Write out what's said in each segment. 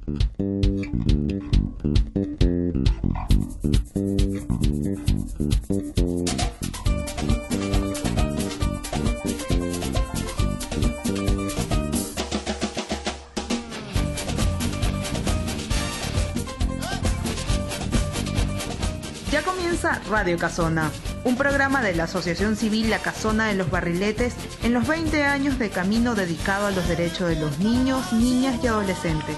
Ya comienza Radio Casona, un programa de la Asociación Civil La Casona de los Barriletes en los 20 años de camino dedicado a los derechos de los niños, niñas y adolescentes.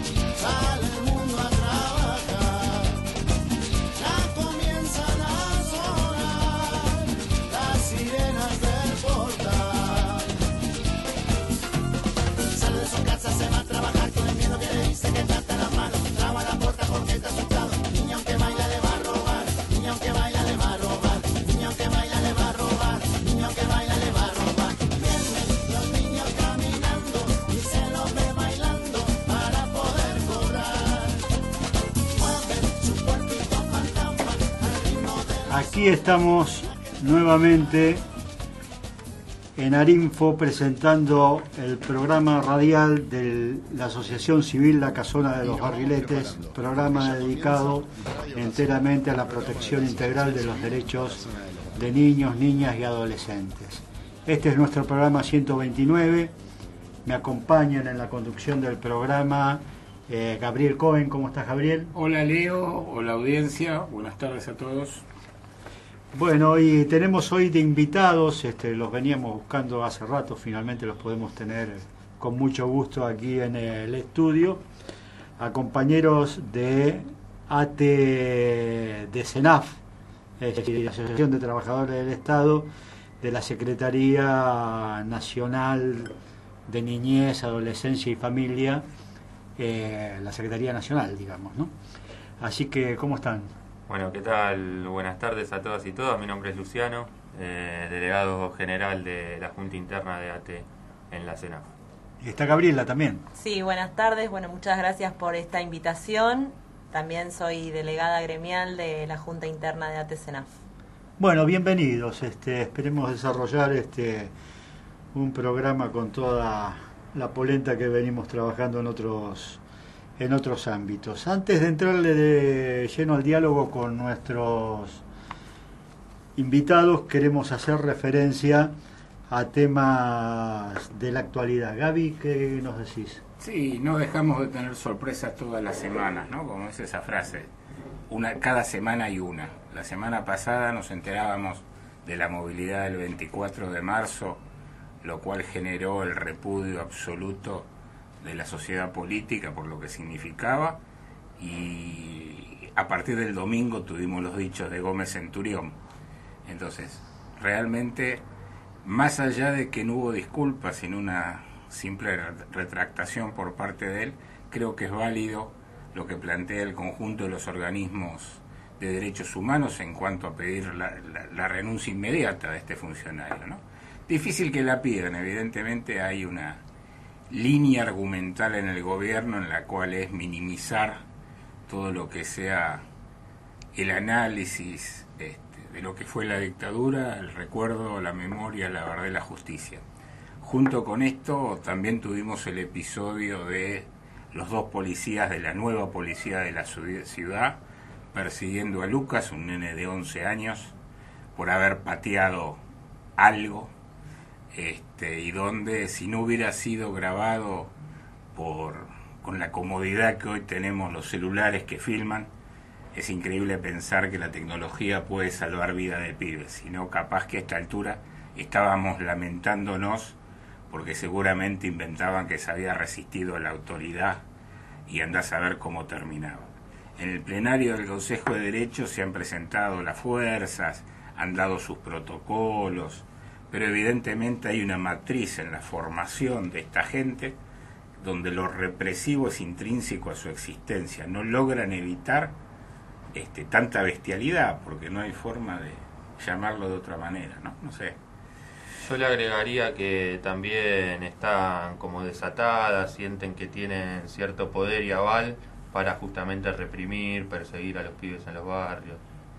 Aquí estamos nuevamente en Arinfo presentando el programa radial de la Asociación Civil La Casona de los Barriletes, programa dedicado enteramente a la protección integral de los derechos de niños, niñas y adolescentes. Este es nuestro programa 129. Me acompañan en la conducción del programa Gabriel Cohen. ¿Cómo estás, Gabriel? Hola, Leo. Hola, audiencia. Buenas tardes a todos. Bueno, y tenemos hoy de invitados, los veníamos buscando hace rato, finalmente los podemos tener con mucho gusto aquí en el estudio, a compañeros de de CENAF, es decir, la Asociación de Trabajadores del Estado, de la Secretaría Nacional de Niñez, Adolescencia y Familia, la Secretaría Nacional, digamos, ¿no? Así que, ¿cómo están? Bueno, ¿qué tal? Buenas tardes a todas y todos. Mi nombre es Luciano, delegado general de la Junta Interna de ATE en la CENAF. Y está Gabriela también. Sí, buenas tardes. Bueno, muchas gracias por esta invitación. También soy delegada gremial de la Junta Interna de ATE CENAF. Bueno, bienvenidos. Esperemos desarrollar un programa con toda la polenta que venimos trabajando en otros ámbitos. Antes de entrarle de lleno al diálogo con nuestros invitados, queremos hacer referencia a temas de la actualidad. Gaby, ¿qué nos decís? Sí, no dejamos de tener sorpresas todas las semanas, ¿no? Como es esa frase, cada semana hay una. La semana pasada nos enterábamos de la movilidad del 24 de marzo, lo cual generó el repudio absoluto de la sociedad política por lo que significaba, y a partir del domingo tuvimos los dichos de Gómez Centurión. Entonces, realmente, más allá de que no hubo disculpas, sino una simple retractación por parte de él, creo que es válido lo que plantea el conjunto de los organismos de derechos humanos en cuanto a pedir la renuncia inmediata de este funcionario, ¿no? Difícil que la pidan, evidentemente hay una línea argumental en el gobierno en la cual es minimizar todo lo que sea el análisis de lo que fue la dictadura, el recuerdo, la memoria, la verdad y la justicia. Junto con esto también tuvimos el episodio de los dos policías de la nueva policía de la ciudad persiguiendo a Lucas, un nene de 11 años, por haber pateado algo, y donde si no hubiera sido grabado con la comodidad que hoy tenemos los celulares que filman, es increíble pensar que la tecnología puede salvar vida de pibes, sino capaz que a esta altura estábamos lamentándonos porque seguramente inventaban que se había resistido a la autoridad y andá a saber cómo terminaba. En el plenario del Consejo de Derechos se han presentado las fuerzas, han dado sus protocolos, pero evidentemente hay una matriz en la formación de esta gente donde lo represivo es intrínseco a su existencia. No logran evitar tanta bestialidad, porque no hay forma de llamarlo de otra manera, ¿no? No sé. Yo le agregaría que también están como desatadas, sienten que tienen cierto poder y aval para justamente reprimir, perseguir a los pibes en los barrios.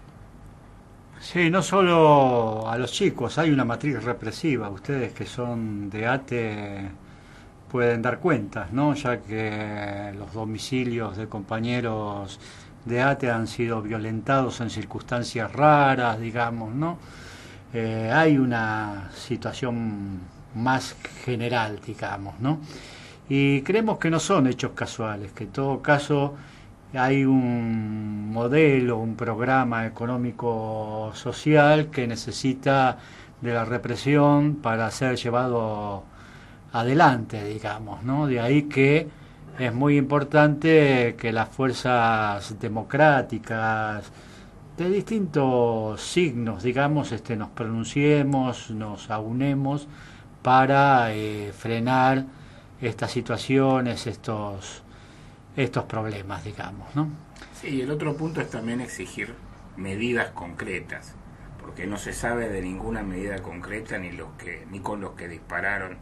Sí, no solo a los chicos, hay una matriz represiva. Ustedes que son de ATE pueden dar cuentas, ¿no? Ya que los domicilios de compañeros de ATE han sido violentados en circunstancias raras, digamos, ¿no? Hay una situación más general, digamos, ¿no? Y creemos que no son hechos casuales, que en todo caso hay un modelo, un programa económico social que necesita de la represión para ser llevado adelante, digamos, ¿no? De ahí que es muy importante que las fuerzas democráticas de distintos signos, digamos, nos pronunciemos, nos aunemos para frenar estas situaciones, estos problemas, digamos, ¿no? Sí, el otro punto es también exigir medidas concretas, porque no se sabe de ninguna medida concreta ni con los que dispararon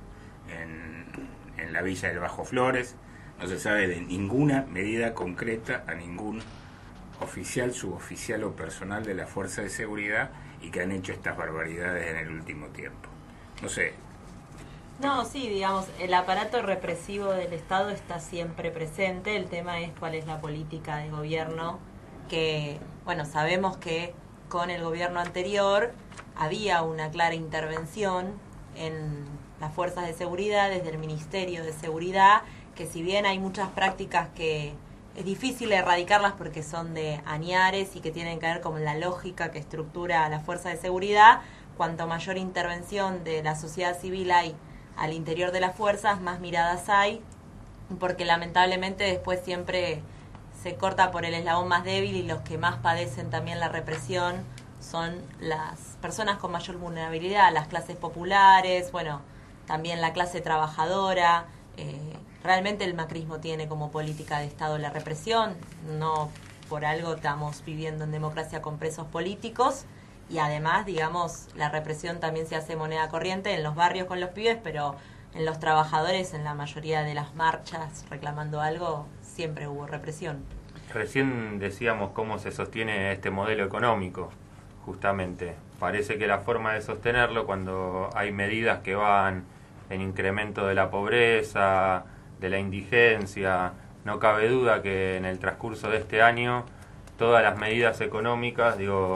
en la villa del Bajo Flores, no se sabe de ninguna medida concreta a ningún oficial, suboficial o personal de la fuerza de seguridad y que han hecho estas barbaridades en el último tiempo. No sé. No, sí, digamos, el aparato represivo del Estado está siempre presente. El tema es cuál es la política de gobierno, que, bueno, sabemos que con el gobierno anterior había una clara intervención en las fuerzas de seguridad, desde el Ministerio de Seguridad, que si bien hay muchas prácticas que es difícil erradicarlas porque son de añares y que tienen que ver con la lógica que estructura a la fuerza de seguridad, cuanto mayor intervención de la sociedad civil hay al interior de las fuerzas, más miradas hay, porque lamentablemente después siempre se corta por el eslabón más débil y los que más padecen también la represión son las personas con mayor vulnerabilidad, las clases populares, bueno, también la clase trabajadora. Realmente el macrismo tiene como política de Estado la represión, no por algo estamos viviendo en democracia con presos políticos, y además, digamos, la represión también se hace moneda corriente en los barrios con los pibes, pero en los trabajadores, en la mayoría de las marchas reclamando algo, siempre hubo represión. Recién decíamos cómo se sostiene este modelo económico, justamente. Parece que la forma de sostenerlo, cuando hay medidas que van en incremento de la pobreza, de la indigencia, no cabe duda que en el transcurso de este año todas las medidas económicas,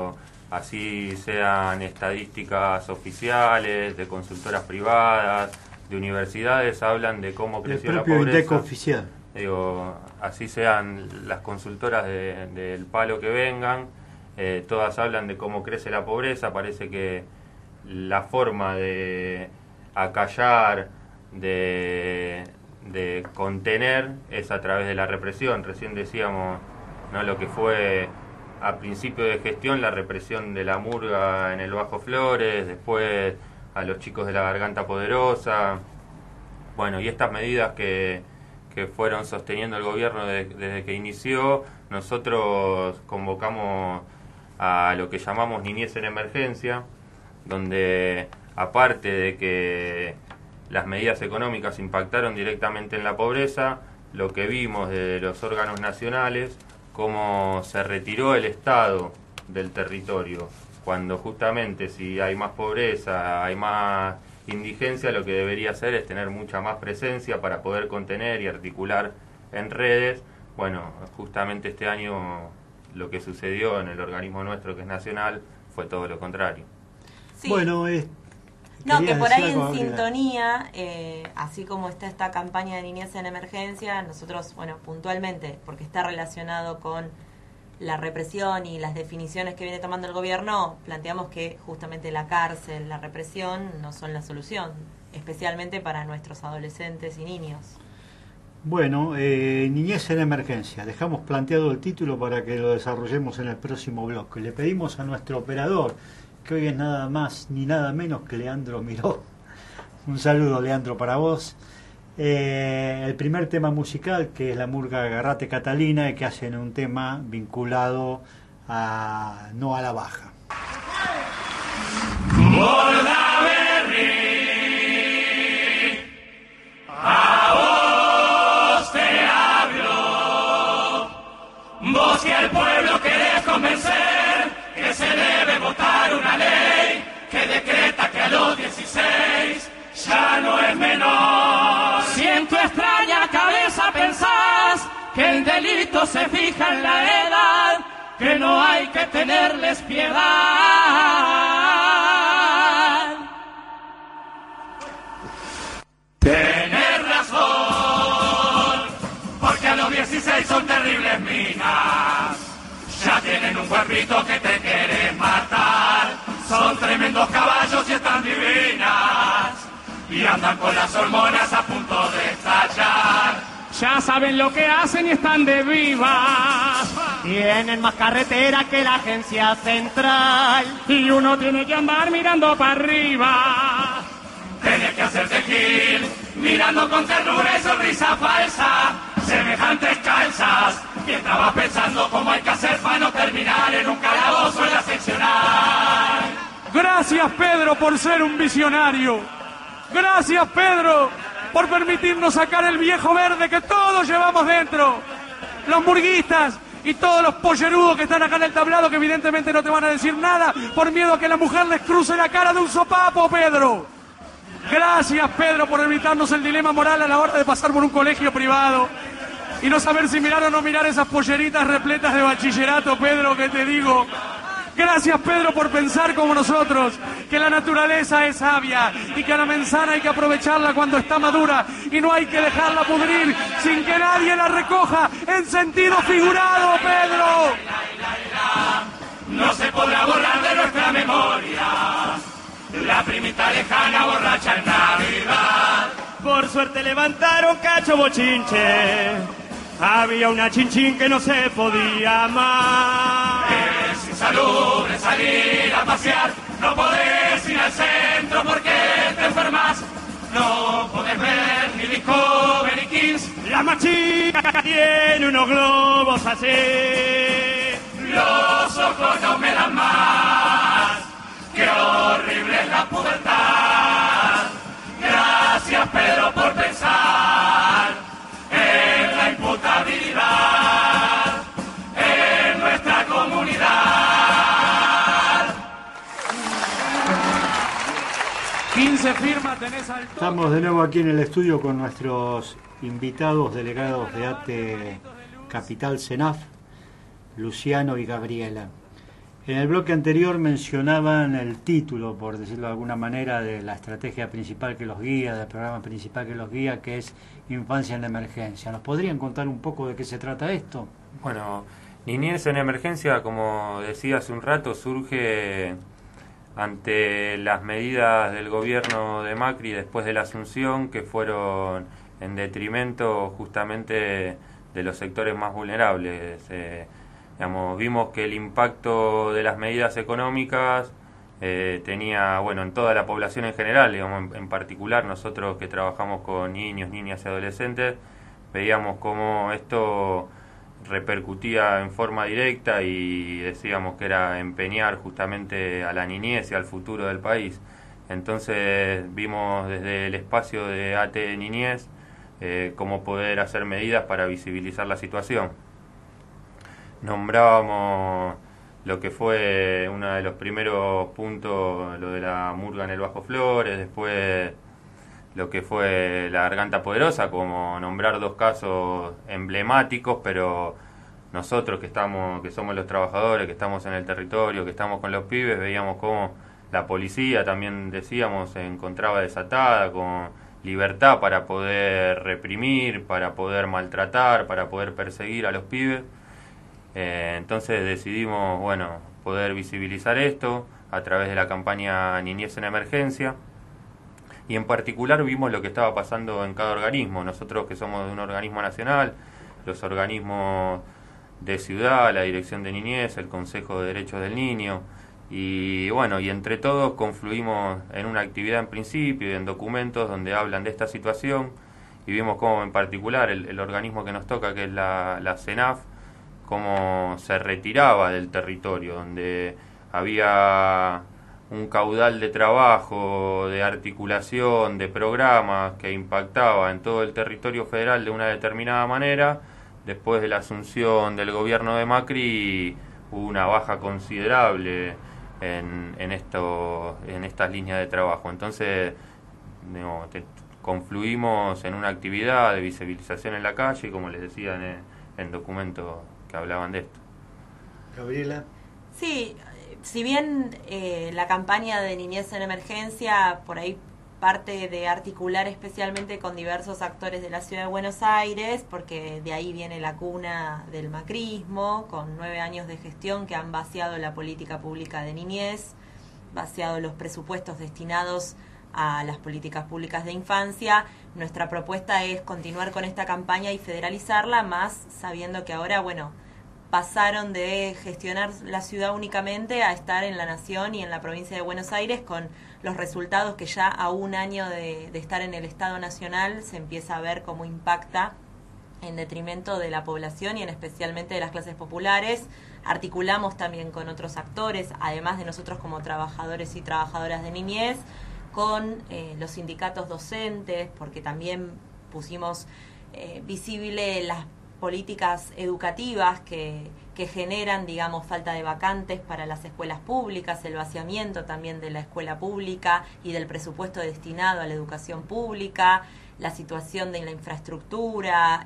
así sean estadísticas oficiales, de consultoras privadas, de universidades, hablan de cómo creció la pobreza. INDEC oficial. Así sean las consultoras del palo que vengan, todas hablan de cómo crece la pobreza. Parece que la forma de acallar, de contener, es a través de la represión. Recién decíamos, ¿no?, lo que fue a principio de gestión la represión de la murga en el Bajo Flores, después a los chicos de la Garganta Poderosa. Bueno, y estas medidas que fueron sosteniendo el gobierno desde que inició, nosotros convocamos a lo que llamamos Niñez en Emergencia, donde aparte de que las medidas económicas impactaron directamente en la pobreza, lo que vimos de los órganos nacionales, cómo se retiró el Estado del territorio, cuando justamente si hay más pobreza, hay más indigencia, lo que debería hacer es tener mucha más presencia para poder contener y articular en redes. Bueno, justamente este año lo que sucedió en el organismo nuestro, que es nacional, fue todo lo contrario. Sí. Bueno, no, que por ahí en sintonía, así como está esta campaña de Niñez en Emergencia, nosotros, bueno, puntualmente, porque está relacionado con la represión y las definiciones que viene tomando el gobierno, planteamos que justamente la cárcel, la represión, no son la solución, especialmente para nuestros adolescentes y niños. Bueno, Niñez en Emergencia. Dejamos planteado el título para que lo desarrollemos en el próximo bloque. Le pedimos a nuestro operador, que hoy es nada más ni nada menos que Leandro Miró. Un saludo, Leandro, para vos. El primer tema musical, que es la murga Agarrate Catalina, y que hacen un tema vinculado a No a la Baja. A vos te hablo, vos que al pueblo querés convencer que se debe votar una ley que decreta que a los 16 ya no es menor. Si en extraña cabeza pensás que el delito se fija en la edad, que no hay que tenerles piedad. Tenés razón, porque a los 16 son terribles minas. Ya tienen un cuerpito que te quiere matar. Son tremendos caballos y están divinas. Y andan con las hormonas a punto de estallar. Ya saben lo que hacen y están de vivas. Tienen más carretera que la agencia central. Y uno tiene que andar mirando para arriba. Tenés que hacerte gil, mirando con ternura y sonrisa falsa. Semejantes calzas, mientras vas pensando cómo hay que hacer para no terminar en un calabozo en la seccional. Gracias, Pedro, por ser un visionario. Gracias, Pedro, por permitirnos sacar el viejo verde que todos llevamos dentro. Los murguistas y todos los pollerudos que están acá en el tablado, que evidentemente no te van a decir nada por miedo a que la mujer les cruce la cara de un sopapo, Pedro. Gracias, Pedro, por evitarnos el dilema moral a la hora de pasar por un colegio privado y no saber si mirar o no mirar esas polleritas repletas de bachillerato, Pedro, que te digo. Gracias, Pedro, por pensar como nosotros, que la naturaleza es sabia y que a la manzana hay que aprovecharla cuando está madura y no hay que dejarla pudrir sin que nadie la recoja en sentido figurado, Pedro. No se podrá borrar de nuestra memoria la primita lejana borracha en Navidad. Por suerte levantaron cacho bochinche. Había una chinchín que no se podía más. Es insalubre salir a pasear. No podés ir al centro porque te enfermas. No podés ver ni Discovery Kids. La machina tiene unos globos así. Los ojos no me dan más. Qué horrible es la pubertad. Gracias, Pedro, por pensar en la imputabilidad en nuestra comunidad. 15 firmas tenés al toque. Estamos de nuevo aquí en el estudio con nuestros invitados delegados de ATE Capital CENAF, Luciano y Gabriela. En el bloque anterior mencionaban el título, por decirlo de alguna manera, de la estrategia principal que los guía, del programa principal que los guía, que es Infancia en Emergencia. ¿Nos podrían contar un poco de qué se trata esto? Bueno, Niñez en Emergencia, como decía hace un rato, surge ante las medidas del gobierno de Macri después de la Asunción, que fueron en detrimento justamente de los sectores más vulnerables. Vimos que el impacto de las medidas económicas tenía, bueno, en toda la población en general, digamos, en particular nosotros que trabajamos con niños, niñas y adolescentes, veíamos cómo esto repercutía en forma directa y decíamos que era empeñar justamente a la niñez y al futuro del país. Entonces vimos desde el espacio de ATE Niñez cómo poder hacer medidas para visibilizar la situación. Nombrábamos lo que fue uno de los primeros puntos, lo de la murga en el Bajo Flores, después lo que fue la Garganta Poderosa, como nombrar dos casos emblemáticos, pero nosotros que somos los trabajadores, que estamos en el territorio, que estamos con los pibes, veíamos cómo la policía, también decíamos, se encontraba desatada, con libertad para poder reprimir, para poder maltratar, para poder perseguir a los pibes. Entonces decidimos, bueno, poder visibilizar esto a través de la campaña Niñez en Emergencia, y en particular vimos lo que estaba pasando en cada organismo. Nosotros que somos de un organismo nacional, los organismos de ciudad, la Dirección de Niñez, el Consejo de Derechos del Niño, y bueno, y entre todos confluimos en una actividad en principio y en documentos donde hablan de esta situación, y vimos cómo en particular el organismo que nos toca, que es la CENAF, cómo se retiraba del territorio, donde había un caudal de trabajo, de articulación, de programas que impactaba en todo el territorio federal de una determinada manera. Después de la asunción del gobierno de Macri hubo una baja considerable en estas líneas de trabajo. Entonces, confluimos en una actividad de visibilización en la calle, como les decía en documentos que hablaban de esto. Gabriela. Sí, si bien la campaña de Niñez en Emergencia por ahí parte de articular especialmente con diversos actores de la Ciudad de Buenos Aires, porque de ahí viene la cuna del macrismo, con 9 años de gestión que han vaciado la política pública de niñez, vaciado los presupuestos destinados a las políticas públicas de infancia. Nuestra propuesta es continuar con esta campaña y federalizarla, más sabiendo que ahora, pasaron de gestionar la ciudad únicamente a estar en la Nación y en la provincia de Buenos Aires, con los resultados que ya a un año de estar en el Estado Nacional se empieza a ver cómo impacta en detrimento de la población y en especialmente de las clases populares. Articulamos también con otros actores, además de nosotros como trabajadores y trabajadoras de niñez, con los sindicatos docentes, porque también pusimos visible las políticas educativas que generan, falta de vacantes para las escuelas públicas, el vaciamiento también de la escuela pública y del presupuesto destinado a la educación pública, la situación de la infraestructura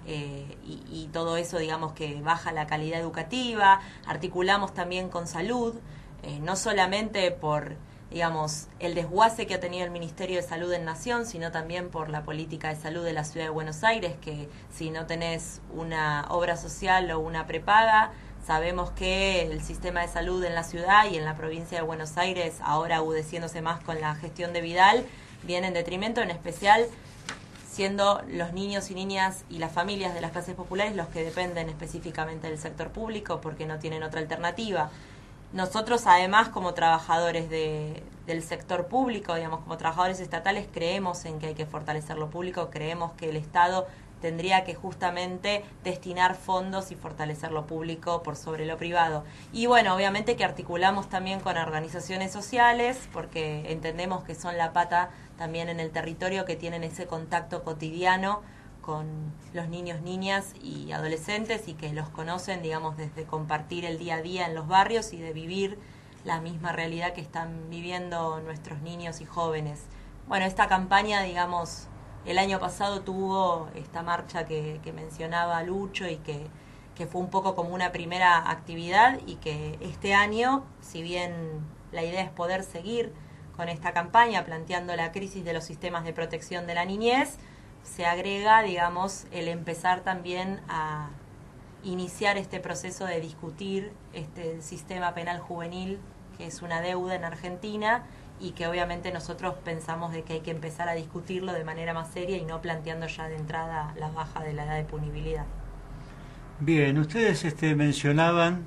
y todo eso, que baja la calidad educativa. Articulamos también con salud, no solamente por el desguace que ha tenido el Ministerio de Salud en Nación, sino también por la política de salud de la Ciudad de Buenos Aires, que si no tenés una obra social o una prepaga, sabemos que el sistema de salud en la ciudad y en la provincia de Buenos Aires, ahora agudeciéndose más con la gestión de Vidal, viene en detrimento, en especial siendo los niños y niñas y las familias de las clases populares los que dependen específicamente del sector público porque no tienen otra alternativa. Nosotros, además, como trabajadores del sector público, como trabajadores estatales, creemos en que hay que fortalecer lo público, creemos que el Estado tendría que justamente destinar fondos y fortalecer lo público por sobre lo privado. Y obviamente que articulamos también con organizaciones sociales, porque entendemos que son la pata también en el territorio, que tienen ese contacto cotidiano con los niños, niñas y adolescentes y que los conocen, desde compartir el día a día en los barrios y de vivir la misma realidad que están viviendo nuestros niños y jóvenes. Esta campaña, el año pasado tuvo esta marcha que mencionaba Lucho y que fue un poco como una primera actividad y que este año, si bien la idea es poder seguir con esta campaña planteando la crisis de los sistemas de protección de la niñez, se agrega, el empezar también a iniciar este proceso de discutir este sistema penal juvenil, que es una deuda en Argentina y que obviamente nosotros pensamos de que hay que empezar a discutirlo de manera más seria y no planteando ya de entrada la baja de la edad de punibilidad. Bien, ustedes mencionaban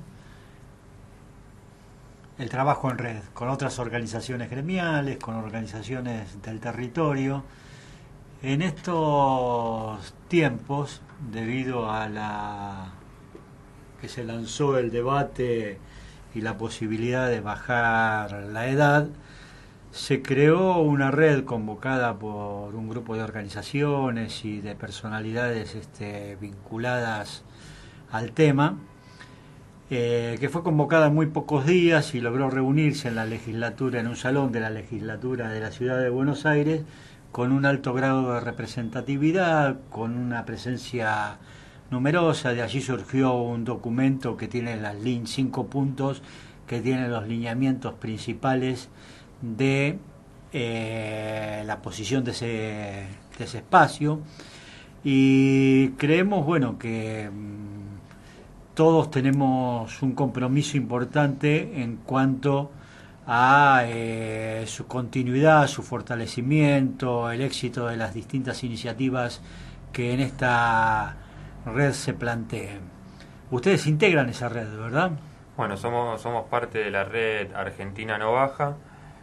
el trabajo en red con otras organizaciones gremiales, con organizaciones del territorio. En estos tiempos, debido a que se lanzó el debate y la posibilidad de bajar la edad, se creó una red convocada por un grupo de organizaciones y de personalidades vinculadas al tema, que fue convocada en muy pocos días y logró reunirse en un salón de la legislatura de la Ciudad de Buenos Aires, con un alto grado de representatividad, con una presencia numerosa. De allí surgió un documento que tiene 5 puntos, que tiene los lineamientos principales de la posición de ese espacio, y creemos que todos tenemos un compromiso importante en cuanto a su continuidad, su fortalecimiento, el éxito de las distintas iniciativas que en esta red se planteen. Ustedes integran esa red, ¿verdad? Somos parte de la red Argentina No Baja,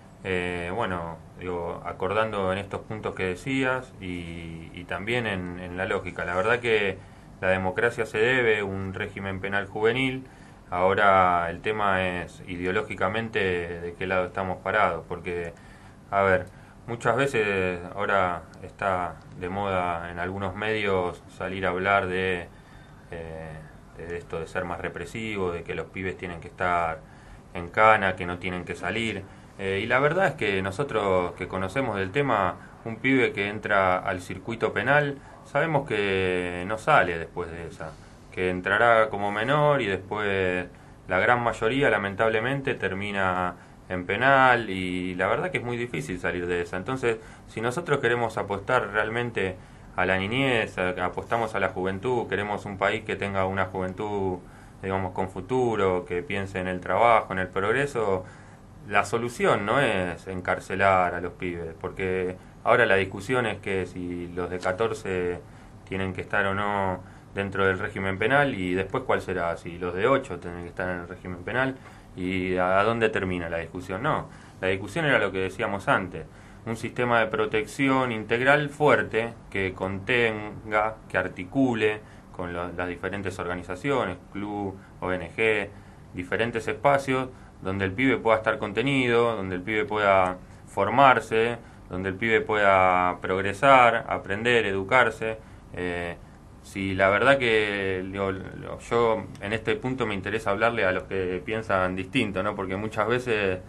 acordando en estos puntos que decías y también en la lógica. La verdad que la democracia se debe a un régimen penal juvenil. Ahora el tema es ideológicamente de qué lado estamos parados, porque, muchas veces ahora está de moda en algunos medios salir a hablar de esto de ser más represivo, de que los pibes tienen que estar en cana, que no tienen que salir. Y la verdad es que nosotros que conocemos del tema, un pibe que entra al circuito penal, sabemos que no sale después de esa, que entrará como menor y después la gran mayoría lamentablemente termina en penal, y la verdad que es muy difícil salir de esa. Entonces, si nosotros queremos apostar realmente a la niñez, apostamos a la juventud, queremos un país que tenga una juventud, digamos, con futuro, que piense en el trabajo, en el progreso, la solución no es encarcelar a los pibes, porque ahora la discusión es que si los de 14 tienen que estar o no dentro del régimen penal, y después cuál será, si los de 8 tienen que estar en el régimen penal, y a dónde termina la discusión. No, la discusión era lo que decíamos antes, un sistema de protección integral fuerte que contenga, que articule con las diferentes organizaciones, club, ONG, diferentes espacios donde el pibe pueda estar contenido, donde el pibe pueda formarse, donde el pibe pueda progresar, aprender, educarse. Si la verdad que yo en este punto me interesa hablarle a los que piensan distinto, ¿no? Porque muchas veces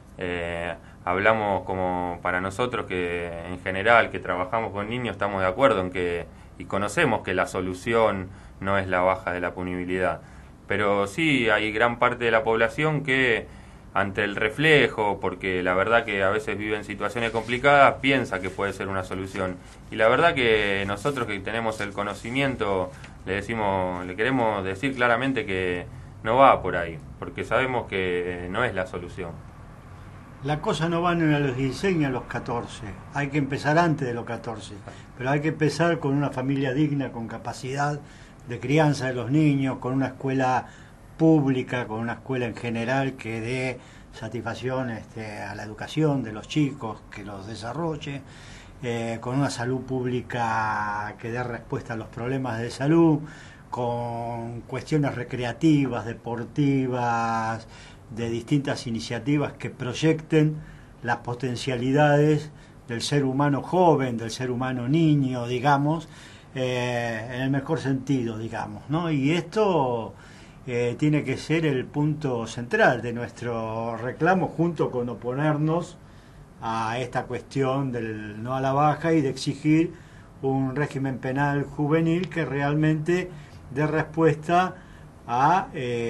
hablamos como para nosotros que en general que trabajamos con niños estamos de acuerdo en que y conocemos que la solución no es la baja de la punibilidad, pero sí hay gran parte de la población que ante el reflejo, porque la verdad que a veces vive en situaciones complicadas, piensa que puede ser una solución, y la verdad que nosotros que tenemos el conocimiento le queremos decir claramente que no va por ahí, porque sabemos que no es la solución. La cosa no va ni a los 16 ni a los 14, hay que empezar antes de los 14, pero hay que empezar con una familia digna, con capacidad de crianza de los niños, con una escuela pública, con una escuela en general que dé satisfacción a la educación de los chicos, que los desarrolle, con una salud pública que dé respuesta a los problemas de salud, con cuestiones recreativas, deportivas, de distintas iniciativas que proyecten las potencialidades del ser humano joven, del ser humano niño, digamos, en el mejor sentido, digamos, ¿no? Y esto tiene que ser el punto central de nuestro reclamo, junto con oponernos a esta cuestión del no a la baja y de exigir un régimen penal juvenil que realmente dé respuesta a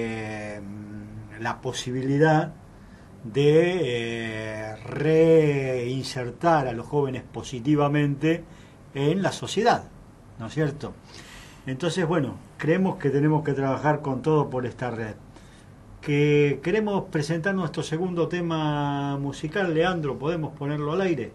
la posibilidad de reinsertar a los jóvenes positivamente en la sociedad, ¿no es cierto? Entonces, bueno, creemos que tenemos que trabajar con todo por esta red. Que queremos presentar nuestro segundo tema musical. Leandro, ¿podemos ponerlo al aire?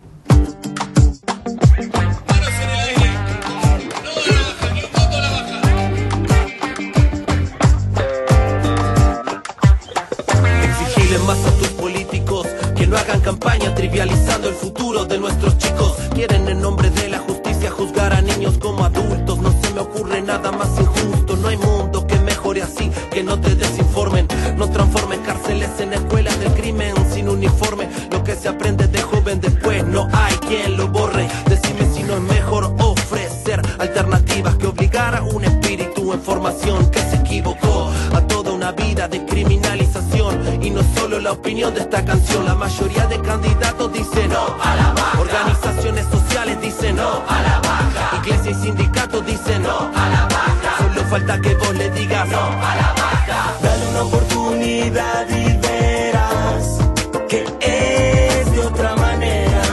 Exigirle más a tus políticos que no hagan campaña trivializando el futuro de nuestros chicos. Quieren en nombre de la justicia juzgar a niños como adultos. No se me ocurre nada más injusto. No hay mundo que mejore así, que no te desinformen. No transformen cárceles en escuelas del crimen sin uniforme. Lo que se aprende de joven después no hay quien lo borre. Decime si no es mejor ofrecer alternativas que obligar a un espíritu en formación que se equivocó a toda una vida de criminalización. Y no solo la opinión de esta canción, la mayoría de candidatos dicen no a la baja. Organizaciones sociales dicen no a la baja. Iglesia y sindicatos dicen no a la baja. Solo falta que vos le digas no a la baja. Dale una oportunidad y verás que es de otra manera.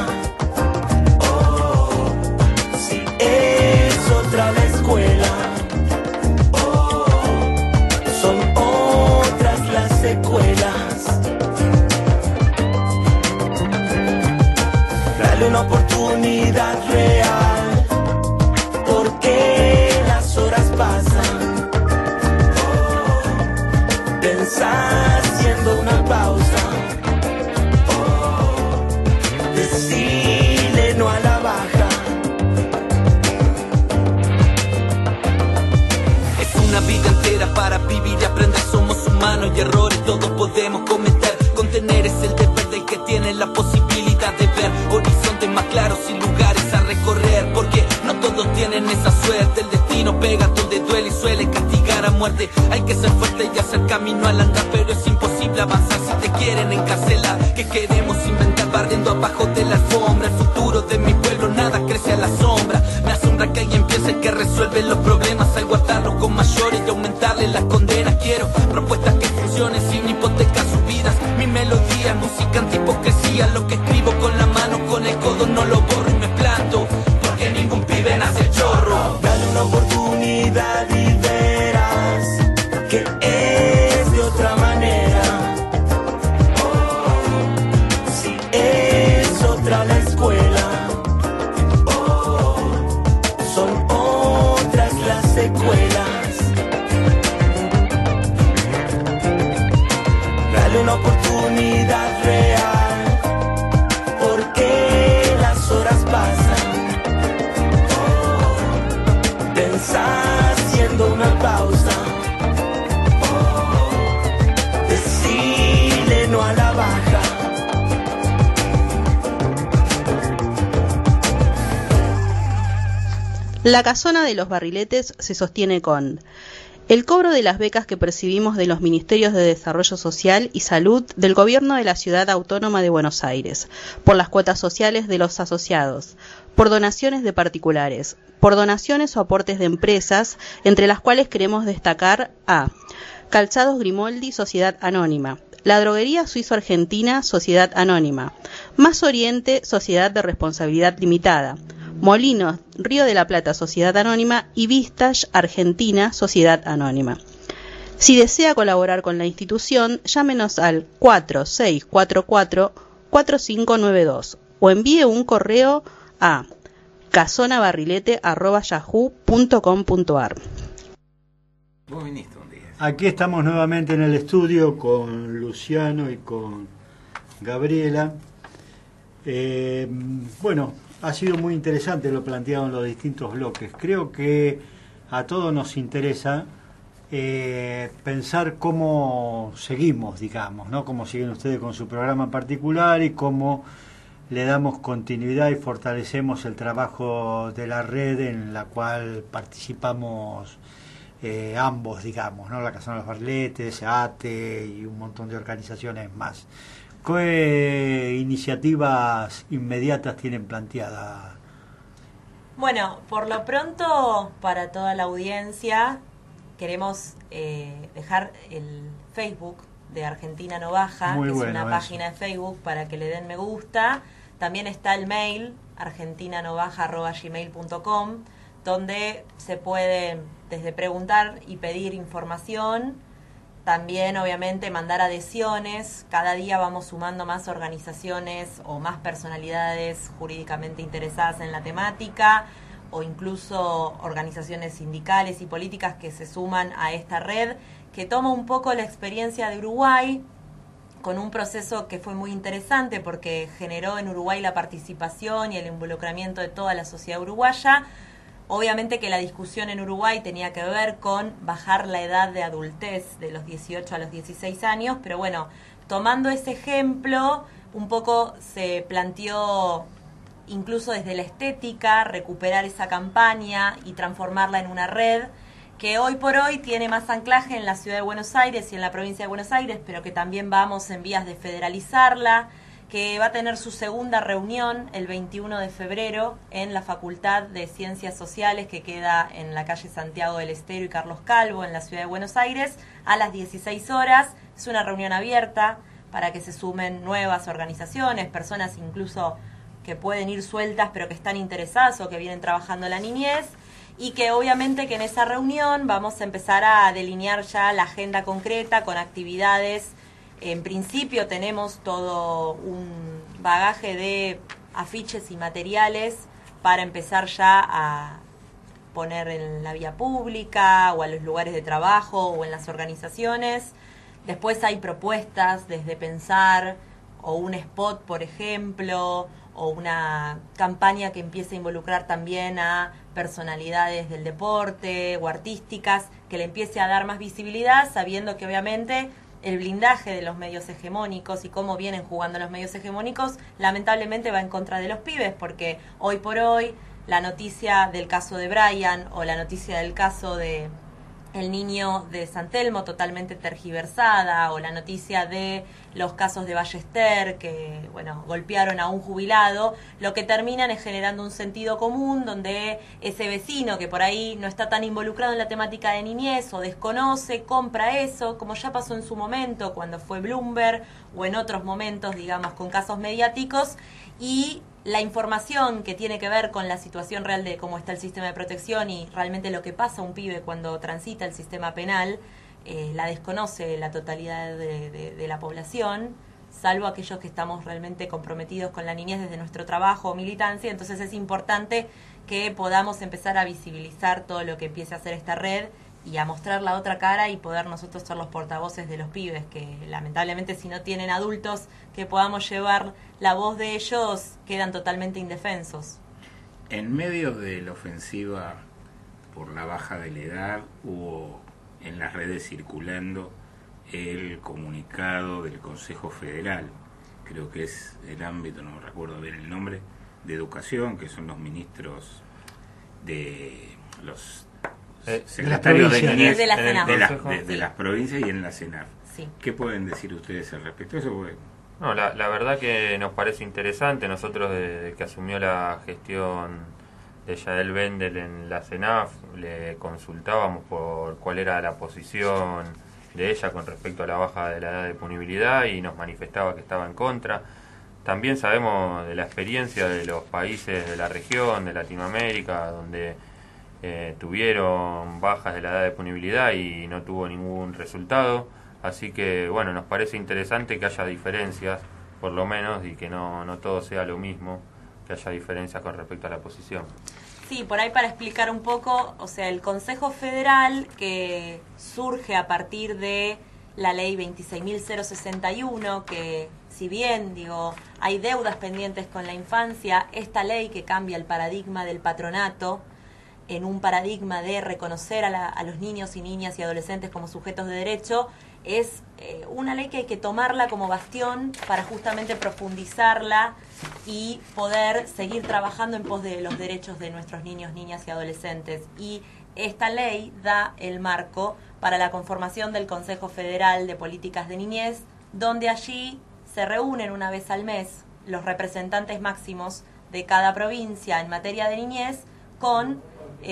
Oh, si es otra la escuela. Oh, son otras las secuelas. Dale una oportunidad real, porque las horas pasan. Oh, pensar haciendo una pausa. Oh, decirle no a la baja. Es una vida entera para vivir y aprender. Somos humanos y errores todos podemos cometer. Contener es el deber del que tiene la posibilidad de ver horizontes más claros y lugares a recorrer, porque no todos tienen esa suerte. El destino pega donde duele y suele castigar a muerte. Hay que ser fuerte y hacer camino al andar, pero es imposible avanzar si te quieren encarcelar. Que queremos inventar barriendo abajo de la alfombra el futuro de mi resuelven los problemas al guardarlos con mayores y aumentarle las condenas. Quiero propuestas que funcionen sin hipotecar sus vidas. Mi melodía, música antihipocresía. Lo que escribo con la mano, con el codo no lo borro y me planto, porque ningún pibe nace chorro. Dale una oportunidad y verás que es de otra manera. Oh, si es otra la escuela, oh, son otras las secuelas. Dale una oportunidad real, porque las horas pasan. Oh, pensar haciendo una pausa. Oh, decirle no a la baja. La Casona de los Barriletes se sostiene con el cobro de las becas que percibimos de los Ministerios de Desarrollo Social y Salud del Gobierno de la Ciudad Autónoma de Buenos Aires, por las cuotas sociales de los asociados, por donaciones de particulares, por donaciones o aportes de empresas, entre las cuales queremos destacar a Calzados Grimoldi, Sociedad Anónima, La Droguería Suizo-Argentina, Sociedad Anónima, Más Oriente, Sociedad de Responsabilidad Limitada, Molinos, Río de la Plata, Sociedad Anónima y Vistage Argentina, Sociedad Anónima. Si desea colaborar con la institución, llámenos al 4644-4592 o envíe un correo a casonabarrilete@yahoo.com.ar. Vos viniste un día. Aquí estamos nuevamente en el estudio con Luciano y con Gabriela. Bueno, ha sido muy interesante lo planteado en los distintos bloques. Creo que a todos nos interesa pensar cómo seguimos, digamos, ¿no? Cómo siguen ustedes con su programa en particular y cómo le damos continuidad y fortalecemos el trabajo de la red en la cual participamos ambos, digamos, ¿no? La Casona de los Barriletes, ATE y un montón de organizaciones más. ¿Qué iniciativas inmediatas tienen planteadas? Bueno, por lo pronto, para toda la audiencia, queremos dejar el Facebook de Argentina No Baja, Muy que bueno, es una eso. página de Facebook para que le den me gusta. También está el mail, argentinanobaja@gmail.com, donde se puede desde preguntar y pedir información. También, obviamente, mandar adhesiones. Cada día vamos sumando más organizaciones o más personalidades jurídicamente interesadas en la temática, o incluso organizaciones sindicales y políticas que se suman a esta red, que toma un poco la experiencia de Uruguay, con un proceso que fue muy interesante porque generó en Uruguay la participación y el involucramiento de toda la sociedad uruguaya. Obviamente que la discusión en Uruguay tenía que ver con bajar la edad de adultez de los 18 a los 16 años, pero bueno, tomando ese ejemplo, un poco se planteó, incluso desde la estética, recuperar esa campaña y transformarla en una red que hoy por hoy tiene más anclaje en la ciudad de Buenos Aires y en la provincia de Buenos Aires, pero que también vamos en vías de federalizarla, que va a tener su segunda reunión el 21 de febrero en la Facultad de Ciencias Sociales, que queda en la calle Santiago del Estero y Carlos Calvo, en la ciudad de Buenos Aires, a las 16 horas. Es una reunión abierta para que se sumen nuevas organizaciones, personas incluso que pueden ir sueltas pero que están interesadas o que vienen trabajando la niñez, y que obviamente que en esa reunión vamos a empezar a delinear ya la agenda concreta con actividades. En principio tenemos todo un bagaje de afiches y materiales para empezar ya a poner en la vía pública o a los lugares de trabajo o en las organizaciones. Después hay propuestas desde pensar o un spot, por ejemplo, o una campaña que empiece a involucrar también a personalidades del deporte o artísticas, que le empiece a dar más visibilidad, sabiendo que obviamente el blindaje de los medios hegemónicos y cómo vienen jugando los medios hegemónicos lamentablemente va en contra de los pibes, porque hoy por hoy la noticia del caso de Brian o la noticia del caso de el niño de San Telmo totalmente tergiversada, o la noticia de los casos de Ballester que, bueno, golpearon a un jubilado, lo que terminan es generando un sentido común donde ese vecino que por ahí no está tan involucrado en la temática de niñez o desconoce, compra eso, como ya pasó en su momento cuando fue Bloomberg o en otros momentos, digamos, con casos mediáticos, y la información que tiene que ver con la situación real de cómo está el sistema de protección y realmente lo que pasa a un pibe cuando transita el sistema penal, la desconoce la totalidad de la población, salvo aquellos que estamos realmente comprometidos con la niñez desde nuestro trabajo o militancia. Entonces es importante que podamos empezar a visibilizar todo lo que empiece a hacer esta red y a mostrar la otra cara y poder nosotros ser los portavoces de los pibes, que lamentablemente si no tienen adultos que podamos llevar la voz de ellos, quedan totalmente indefensos. En medio de la ofensiva por la baja de la edad, hubo en las redes circulando el comunicado del Consejo Federal, creo que es el ámbito, no recuerdo bien el nombre, de Educación, que son los ministros de los secretarios de niñez de las provincias y en la CENAF. Sí. ¿Qué pueden decir ustedes al respecto de eso? Porque no, la verdad que nos parece interesante. Nosotros desde que asumió la gestión de Yadel Bendel en la CENAF le consultábamos por cuál era la posición de ella con respecto a la baja de la edad de punibilidad y nos manifestaba que estaba en contra. También sabemos de la experiencia de los países de la región, de Latinoamérica, donde tuvieron bajas de la edad de punibilidad y no tuvo ningún resultado. Así que, bueno, nos parece interesante que haya diferencias, por lo menos, y que no todo sea lo mismo, que haya diferencias con respecto a la posición. Sí, por ahí para explicar un poco, o sea, el Consejo Federal, que surge a partir de la ley 26.061, que si bien, digo, hay deudas pendientes con la infancia, esta ley que cambia el paradigma del patronato en un paradigma de reconocer a los niños y niñas y adolescentes como sujetos de derecho, es una ley que hay que tomarla como bastión para justamente profundizarla y poder seguir trabajando en pos de los derechos de nuestros niños, niñas y adolescentes. Y esta ley da el marco para la conformación del Consejo Federal de Políticas de Niñez, donde allí se reúnen una vez al mes los representantes máximos de cada provincia en materia de niñez con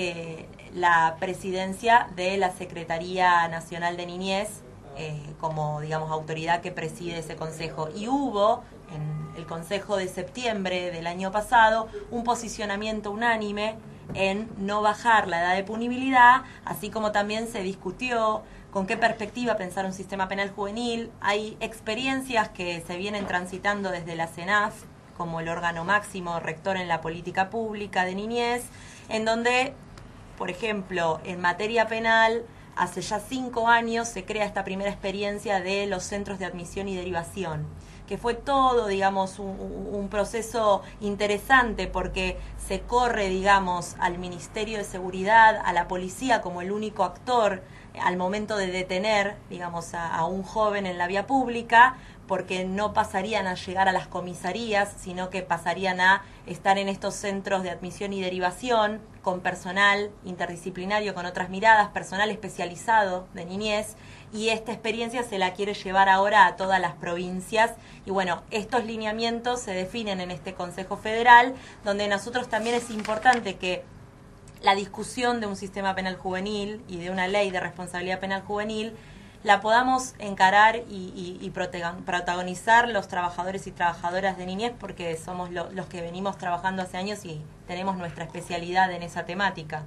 la presidencia de la Secretaría Nacional de Niñez como, digamos, autoridad que preside ese consejo. Y hubo, en el consejo de septiembre del año pasado, un posicionamiento unánime en no bajar la edad de punibilidad, así como también se discutió con qué perspectiva pensar un sistema penal juvenil. Hay experiencias que se vienen transitando desde la CENAF, como el órgano máximo rector en la política pública de niñez, en donde, por ejemplo, en materia penal, hace ya 5 años se crea esta primera experiencia de los centros de admisión y derivación, que fue todo, digamos, un proceso interesante porque se corre, digamos, al Ministerio de Seguridad, a la policía como el único actor al momento de detener, digamos, a un joven en la vía pública, porque no pasarían a llegar a las comisarías, sino que pasarían a estar en estos centros de admisión y derivación con personal interdisciplinario, con otras miradas, personal especializado de niñez, y esta experiencia se la quiere llevar ahora a todas las provincias. Y bueno, estos lineamientos se definen en este Consejo Federal, donde nosotros también es importante que la discusión de un sistema penal juvenil y de una ley de responsabilidad penal juvenil la podamos encarar y protagonizar los trabajadores y trabajadoras de niñez, porque somos los que venimos trabajando hace años y tenemos nuestra especialidad en esa temática.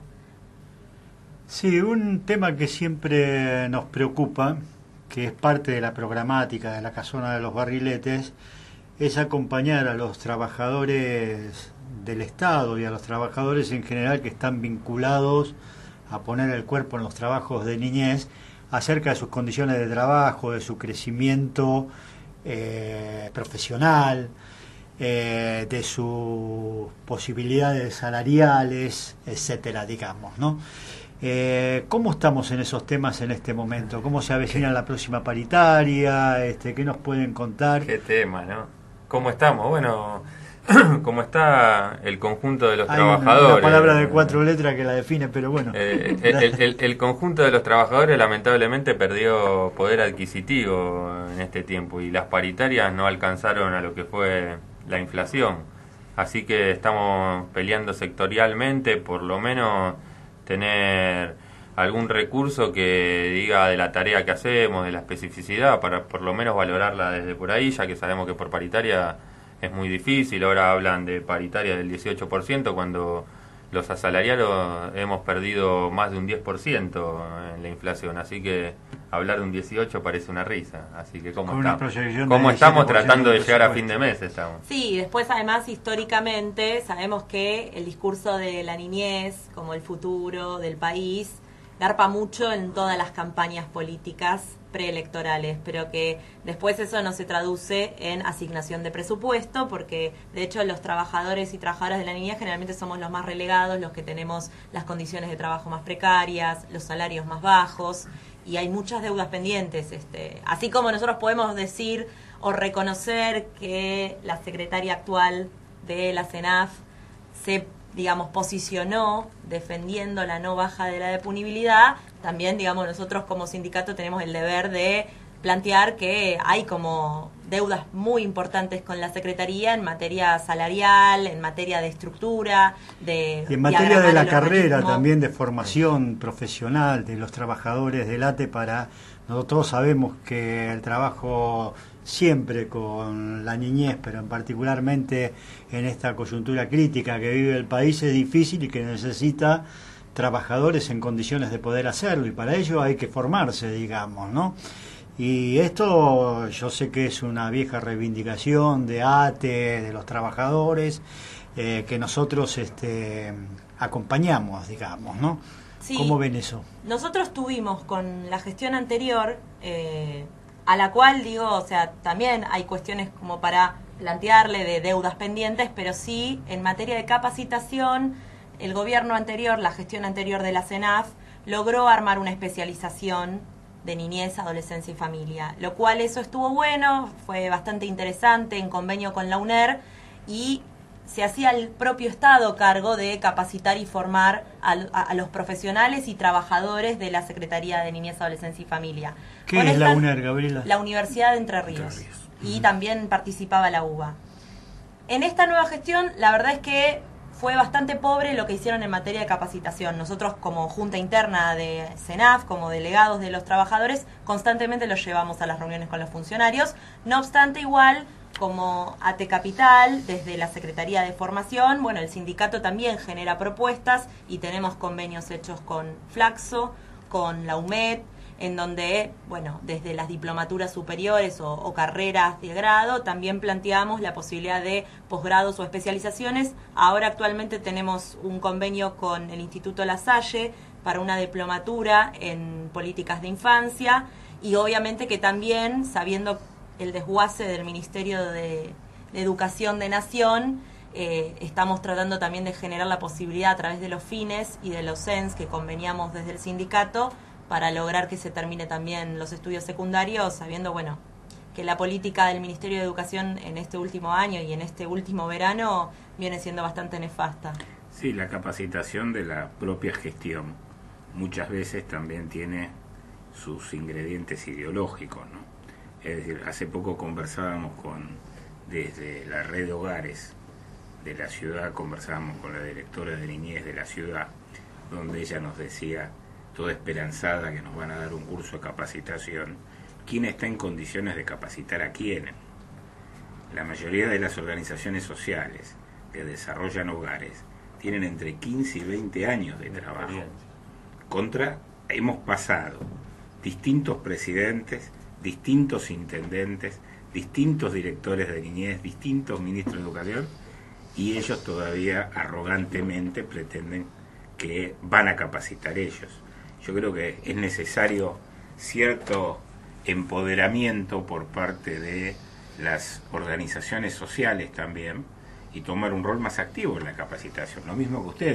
Sí, un tema que siempre nos preocupa, que es parte de la programática de la Casona de los Barriletes, es acompañar a los trabajadores del Estado y a los trabajadores en general que están vinculados a poner el cuerpo en los trabajos de niñez, acerca de sus condiciones de trabajo, de su crecimiento profesional, de sus posibilidades salariales, etcétera, digamos, ¿no? ¿Cómo estamos en esos temas en este momento? ¿Cómo se avecina la próxima paritaria? ¿Qué nos pueden contar? ¿Qué tema, no? ¿Cómo estamos? Bueno, como está el conjunto de los trabajadores. Una palabra de 4 letras que la define, pero bueno. El conjunto de los trabajadores lamentablemente perdió poder adquisitivo en este tiempo y las paritarias no alcanzaron a lo que fue la inflación. Así que estamos peleando sectorialmente, por lo menos tener algún recurso que diga de la tarea que hacemos, de la especificidad, para por lo menos valorarla desde por ahí, ya que sabemos que por paritaria es muy difícil. Ahora hablan de paritaria del 18% cuando los asalariados hemos perdido más de un 10% en la inflación, así que hablar de un 18 parece una risa. Así que ¿cómo estamos tratando de llegar a fin de mes? Sí, después además históricamente sabemos que el discurso de la niñez como el futuro del país garpa mucho en todas las campañas políticas preelectorales, pero que después eso no se traduce en asignación de presupuesto, porque de hecho los trabajadores y trabajadoras de la niñez generalmente somos los más relegados, los que tenemos las condiciones de trabajo más precarias, los salarios más bajos, y hay muchas deudas pendientes. Así como nosotros podemos decir o reconocer que la secretaria actual de la CENAF se posicionó defendiendo la no baja de la depunibilidad, también, nosotros como sindicato tenemos el deber de plantear que hay como deudas muy importantes con la Secretaría en materia salarial, en materia de estructura, y en materia de la carrera también, de formación profesional de los trabajadores del ATE. Nosotros sabemos que el trabajo siempre con la niñez, pero particularmente en esta coyuntura crítica que vive el país, es difícil y que necesita trabajadores en condiciones de poder hacerlo, y para ello hay que formarse, ¿no? Y esto yo sé que es una vieja reivindicación de ATE, de los trabajadores, que nosotros acompañamos, ¿no? Sí, ¿cómo ven eso? Nosotros tuvimos con la gestión anterior, a la cual también hay cuestiones como para plantearle de deudas pendientes, pero sí en materia de capacitación, el gobierno anterior, la gestión anterior de la CENAF, logró armar una especialización de niñez, adolescencia y familia, lo cual eso estuvo bueno, fue bastante interesante, en convenio con la UNER, y se hacía el propio Estado cargo de capacitar y formar a los profesionales y trabajadores de la Secretaría de Niñez, Adolescencia y Familia. ¿Qué es la UNER, Gabriela? La Universidad de Entre Ríos. Y también participaba la UBA. En esta nueva gestión, la verdad es que fue bastante pobre lo que hicieron en materia de capacitación. Nosotros, como Junta Interna de CENAF, como delegados de los trabajadores, constantemente los llevamos a las reuniones con los funcionarios. No obstante, igual, como ATE Capital, desde la Secretaría de Formación, el sindicato también genera propuestas y tenemos convenios hechos con Flaxo, con la UMED, en donde, desde las diplomaturas superiores o carreras de grado, también planteamos la posibilidad de posgrados o especializaciones. Ahora actualmente tenemos un convenio con el Instituto La Salle para una diplomatura en políticas de infancia, y obviamente que también, sabiendo el desguace del Ministerio de Educación de Nación, estamos tratando también de generar la posibilidad a través de los fines y de los CENS que conveniamos desde el sindicato, para lograr que se termine también los estudios secundarios, sabiendo, que la política del Ministerio de Educación en este último año y en este último verano viene siendo bastante nefasta. Sí, la capacitación de la propia gestión muchas veces también tiene sus ingredientes ideológicos, ¿no? Es decir, hace poco conversábamos desde la red de hogares de la ciudad, conversábamos con la directora de niñez de la ciudad, donde ella nos decía, toda esperanzada, que nos van a dar un curso de capacitación. ¿Quién está en condiciones de capacitar a quién? La mayoría de las organizaciones sociales que desarrollan hogares tienen entre 15 y 20 años de trabajo. Hemos pasado distintos presidentes, distintos intendentes, distintos directores de niñez, distintos ministros de educación, y ellos todavía arrogantemente pretenden que van a capacitar ellos. Yo creo que es necesario cierto empoderamiento por parte de las organizaciones sociales también, y tomar un rol más activo en la capacitación. Lo mismo que ustedes,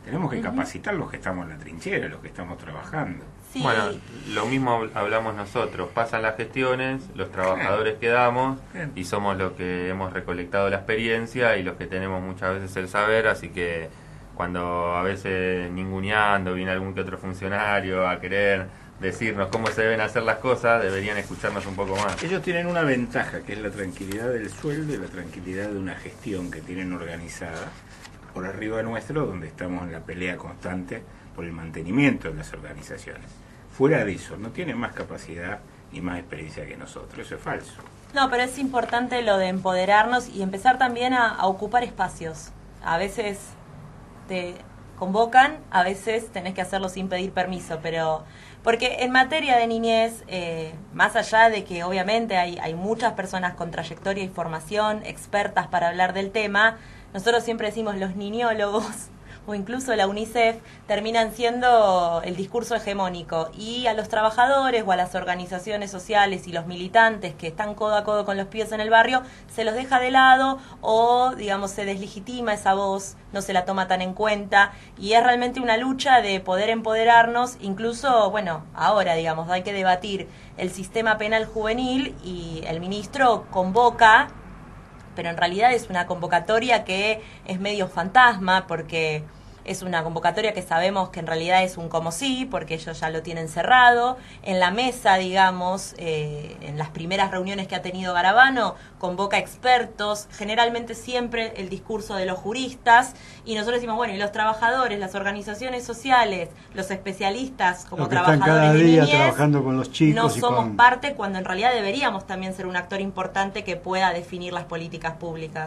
Tenemos que capacitar los que estamos en la trinchera, los que estamos trabajando. Sí. Bueno, lo mismo hablamos nosotros. Pasan las gestiones, los trabajadores quedamos y somos los que hemos recolectado la experiencia y los que tenemos muchas veces el saber, así que cuando a veces ninguneando viene algún que otro funcionario a querer decirnos cómo se deben hacer las cosas, deberían escucharnos un poco más. Ellos tienen una ventaja, que es la tranquilidad del sueldo y la tranquilidad de una gestión que tienen organizada por arriba nuestro, donde estamos en la pelea constante por el mantenimiento de las organizaciones. Fuera de eso, no tienen más capacidad ni más experiencia que nosotros, eso es falso. No, pero es importante lo de empoderarnos y empezar también a ocupar espacios. A veces te convocan, a veces tenés que hacerlo sin pedir permiso, pero porque en materia de niñez, más allá de que obviamente hay muchas personas con trayectoria y formación, expertas para hablar del tema, nosotros siempre decimos los niñólogos o incluso la UNICEF terminan siendo el discurso hegemónico y a los trabajadores o a las organizaciones sociales y los militantes que están codo a codo con los pibes en el barrio se los deja de lado o digamos se deslegitima esa voz, no se la toma tan en cuenta y es realmente una lucha de poder empoderarnos, incluso bueno, ahora digamos hay que debatir el sistema penal juvenil y el ministro convoca, pero en realidad es una convocatoria que es medio fantasma porque es una convocatoria que sabemos que en realidad es un como sí, porque ellos ya lo tienen cerrado. En la mesa, digamos, en las primeras reuniones que ha tenido Garabano, convoca expertos, generalmente siempre el discurso de los juristas, y nosotros decimos, bueno, y los trabajadores, las organizaciones sociales, los especialistas como trabajadores cada de día niñez, trabajando con los chicos no somos parte cuando en realidad deberíamos también ser un actor importante que pueda definir las políticas públicas.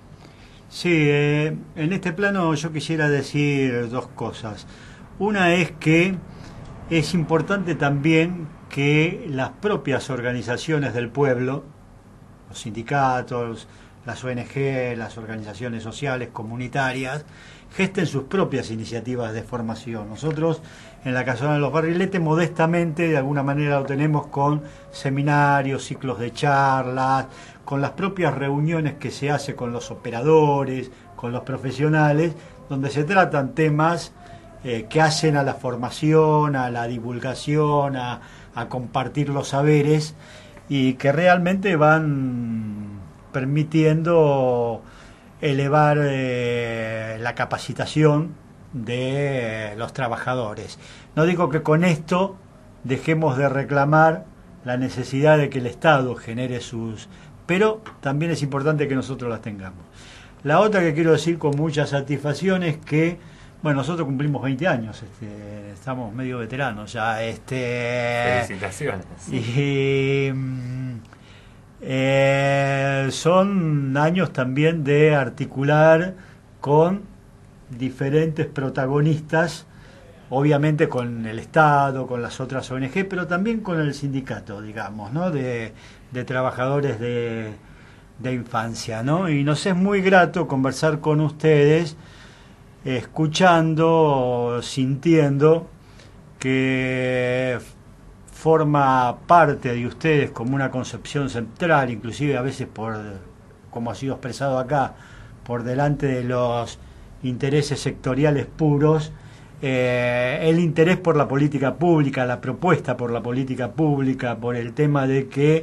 Sí, en este plano yo quisiera decir dos cosas. Una es que es importante también que las propias organizaciones del pueblo, los sindicatos, las ONG, las organizaciones sociales, comunitarias, gesten sus propias iniciativas de formación. Nosotros en la Casona de los Barriletes modestamente de alguna manera lo tenemos con seminarios, ciclos de charlas, con las propias reuniones que se hace con los operadores, con los profesionales, donde se tratan temas que hacen a la formación, a la divulgación, a compartir los saberes y que realmente van permitiendo elevar la capacitación de los trabajadores. No digo que con esto dejemos de reclamar la necesidad de que el Estado genere sus... pero también es importante que nosotros las tengamos. La otra que quiero decir con mucha satisfacción es que, bueno, nosotros cumplimos 20 años, estamos medio veteranos ya. Felicitaciones. Y son años también de articular con diferentes protagonistas, obviamente con el Estado, con las otras ONG, pero también con el sindicato, digamos, ¿no? de trabajadores de infancia, ¿no? Y nos es muy grato conversar con ustedes, escuchando, sintiendo que forma parte de ustedes como una concepción central, inclusive a veces por, como ha sido expresado acá, por delante de los intereses sectoriales puros, el interés por la política pública, la propuesta por la política pública, por el tema de que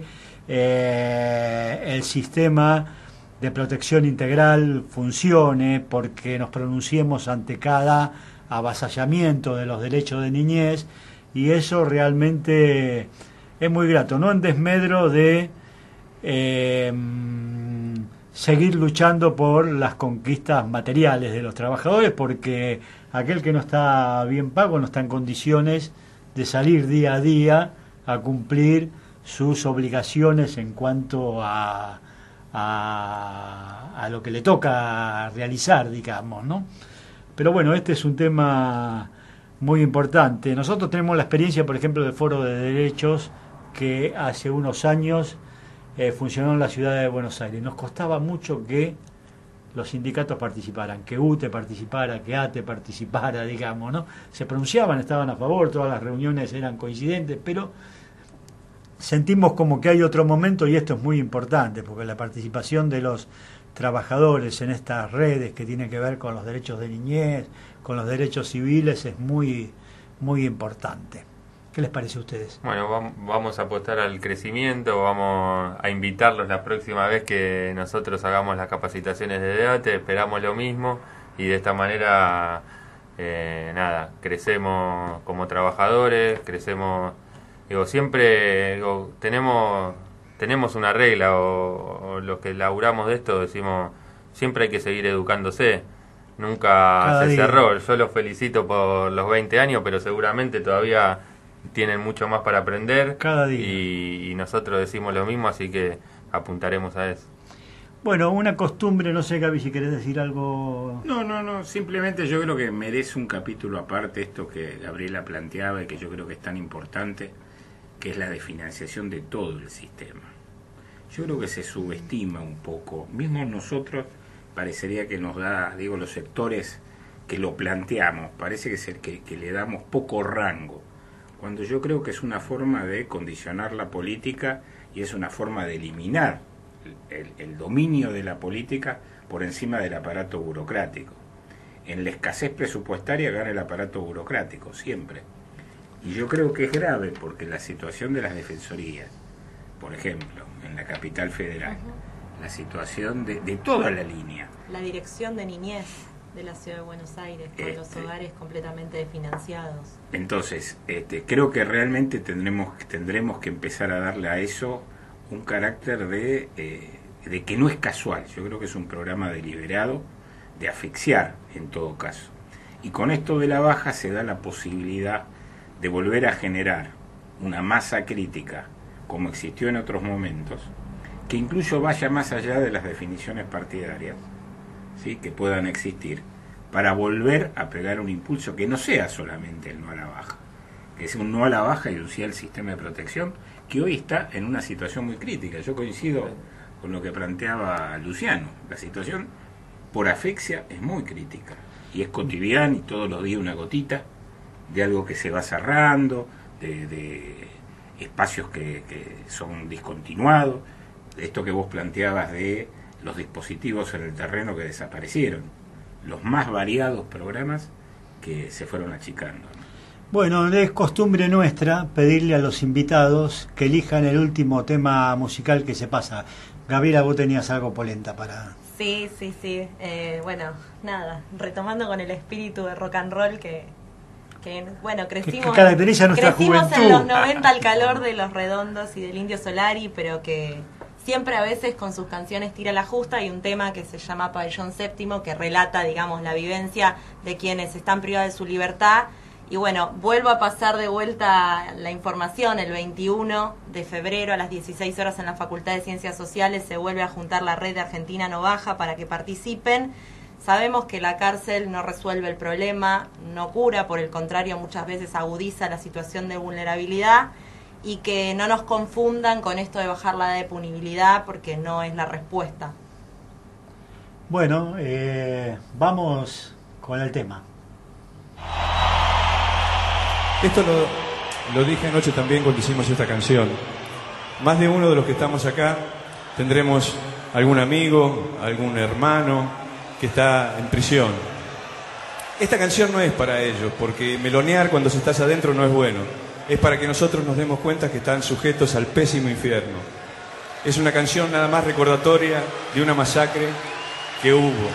el sistema de protección integral funcione, porque nos pronunciemos ante cada avasallamiento de los derechos de niñez, y eso realmente es muy grato, no en desmedro de seguir luchando por las conquistas materiales de los trabajadores, porque aquel que no está bien pago no está en condiciones de salir día a día a cumplir sus obligaciones en cuanto a lo que le toca realizar, digamos, ¿no? Pero bueno, este es un tema muy importante. Nosotros tenemos la experiencia, por ejemplo, del Foro de Derechos, que hace unos años funcionó en la ciudad de Buenos Aires. Nos costaba mucho que los sindicatos participaran, que UTE participara, que ATE participara, digamos, ¿no? Se pronunciaban, estaban a favor, todas las reuniones eran coincidentes, pero sentimos como que hay otro momento, y esto es muy importante, porque la participación de los trabajadores en estas redes que tienen que ver con los derechos de niñez, con los derechos civiles, es muy, muy importante. ¿Qué les parece a ustedes? Bueno, vamos a apostar al crecimiento, vamos a invitarlos la próxima vez que nosotros hagamos las capacitaciones de debate, esperamos lo mismo y de esta manera, crecemos como trabajadores, crecemos, siempre tenemos una regla, o los que laburamos de esto decimos, siempre hay que seguir educándose, nunca se cerró. Yo los felicito por los 20 años, pero seguramente todavía tienen mucho más para aprender cada día. Y nosotros decimos lo mismo, así que apuntaremos a eso. Bueno, una costumbre, no sé, Gaby, si querés decir algo. No, simplemente yo creo que merece un capítulo aparte esto que Gabriela planteaba y que yo creo que es tan importante, que es la de financiación de todo el sistema. Yo creo que se subestima un poco, mismo nosotros parecería que nos da, los sectores que lo planteamos, parece que le damos poco rango, cuando yo creo que es una forma de condicionar la política y es una forma de eliminar el dominio de la política por encima del aparato burocrático. En la escasez presupuestaria gana el aparato burocrático, siempre. Y yo creo que es grave porque la situación de las defensorías, por ejemplo, en la capital federal, la situación de toda la línea. La dirección de niñez de la Ciudad de Buenos Aires, con los hogares completamente desfinanciados. Entonces, creo que realmente tendremos que empezar a darle a eso un carácter de que no es casual. Yo creo que es un programa deliberado de asfixiar en todo caso. Y con esto de la baja se da la posibilidad de volver a generar una masa crítica como existió en otros momentos, que incluso vaya más allá de las definiciones partidarias, ¿sí?, que puedan existir, para volver a pegar un impulso que no sea solamente el no a la baja, que sea un no a la baja y un sí al sistema de protección, que hoy está en una situación muy crítica. Yo coincido con lo que planteaba Luciano. La situación por asfixia es muy crítica y es cotidiana, y todos los días una gotita de algo que se va cerrando, de espacios que son discontinuados, de esto que vos planteabas de los dispositivos en el terreno que desaparecieron, los más variados programas que se fueron achicando, ¿no? Bueno, es costumbre nuestra pedirle a los invitados que elijan el último tema musical que se pasa. Gabriela, vos tenías algo polenta para... Sí. Bueno, nada, retomando con el espíritu de rock and roll que crecimos, que caracteriza nuestra juventud. En los 90 al calor de Los Redondos y del Indio Solari, pero que siempre a veces con sus canciones tira la justa. Hay un tema que se llama Pabellón Séptimo, que relata, la vivencia de quienes están privados de su libertad. Y bueno, vuelvo a pasar de vuelta la información. El 21 de febrero a las 16 horas en la Facultad de Ciencias Sociales se vuelve a juntar la red de Argentina No Baja para que participen. Sabemos que la cárcel no resuelve el problema, no cura, por el contrario, muchas veces agudiza la situación de vulnerabilidad, y que no nos confundan con esto de bajar la edad de punibilidad, porque no es la respuesta. Bueno, vamos con el tema. Esto lo dije anoche también cuando hicimos esta canción. Más de uno de los que estamos acá tendremos algún amigo, algún hermano que está en prisión. Esta canción no es para ellos, porque melonear cuando se estás adentro no es bueno. Es para que nosotros nos demos cuenta que están sujetos al pésimo infierno. Es una canción nada más recordatoria de una masacre que hubo.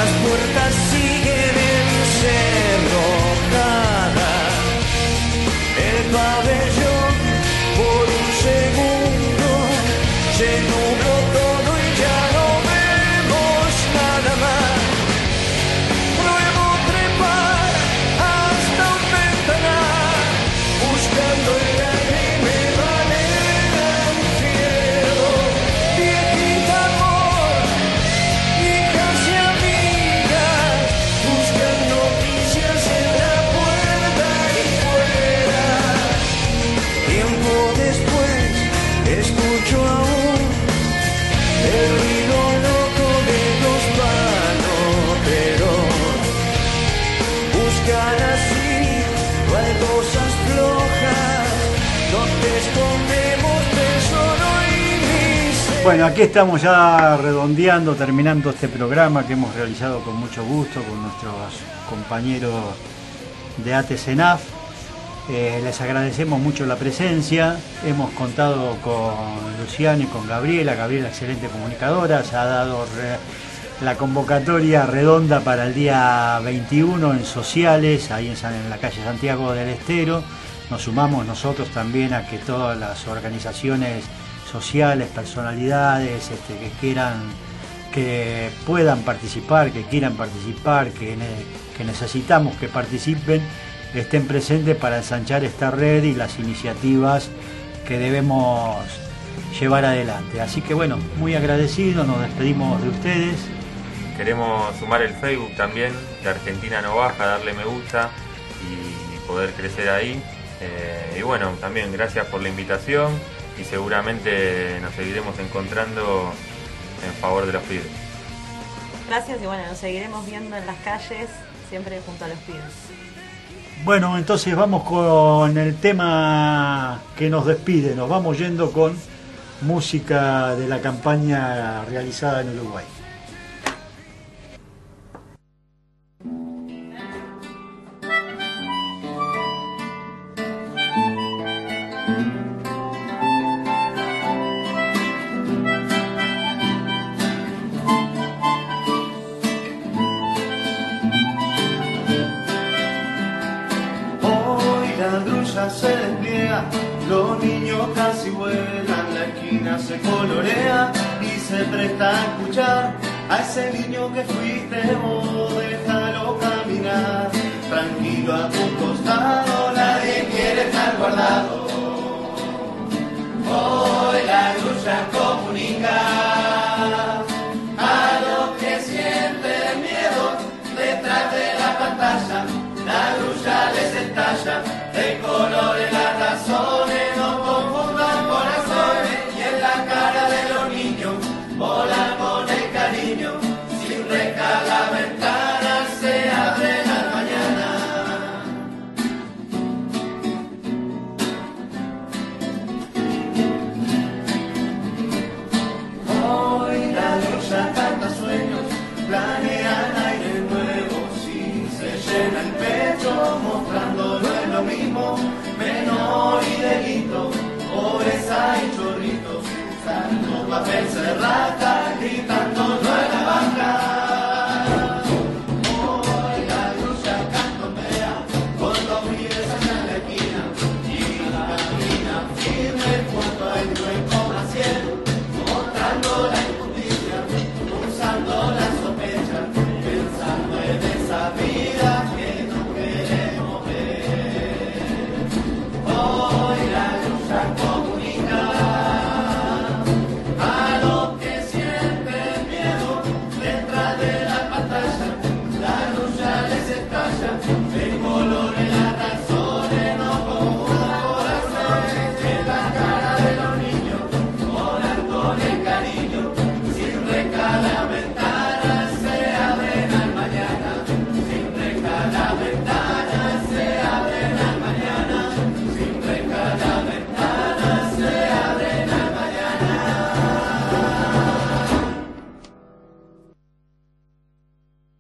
las puertas siguen encerrojadas. El pabellón por un segundo se nubló todo y ya no vemos nada más. Pruebo trepar hasta un ventanal, buscando el aire y me vale el cielo. Viejita amor, hijas y amigas, buscan noticias en la puerta y fuera. Tiempo después escucho aún el ruido loco de los paloteros. Buscan así, no hay cosas flojas, donde escondemos tesoro y miseria. Bueno, aquí estamos ya redondeando, terminando este programa que hemos realizado con mucho gusto con nuestros compañeros de ATCENAF. Les agradecemos mucho la presencia. Hemos contado con Luciano y con Gabriela. Gabriela, excelente comunicadora, se ha dado la convocatoria redonda para el día 21 en Sociales, ahí en la calle Santiago del Estero. Nos sumamos nosotros también a que todas las organizaciones sociales, personalidades que quieran, que puedan participar, que quieran participar, que necesitamos que participen, estén presentes para ensanchar esta red y las iniciativas que debemos llevar adelante. Así que bueno, muy agradecidos, nos despedimos de ustedes. Queremos sumar el Facebook también, de Argentina No Baja, darle me gusta y poder crecer ahí. Y bueno, también gracias por la invitación y seguramente nos seguiremos encontrando en favor de los pibes. Gracias y bueno, nos seguiremos viendo en las calles, siempre junto a los pibes. Bueno, entonces vamos con el tema que nos despide. Nos vamos yendo con música de la campaña realizada en Uruguay. Se despliega, los niños casi vuelan, la esquina se colorea y se presta a escuchar a ese niño que fuiste vos, déjalo caminar, tranquilo a tu costado, nadie quiere estar guardado. Hoy la lucha comunica a los que sienten miedo detrás de la pantalla, la lucha les estalla de colores.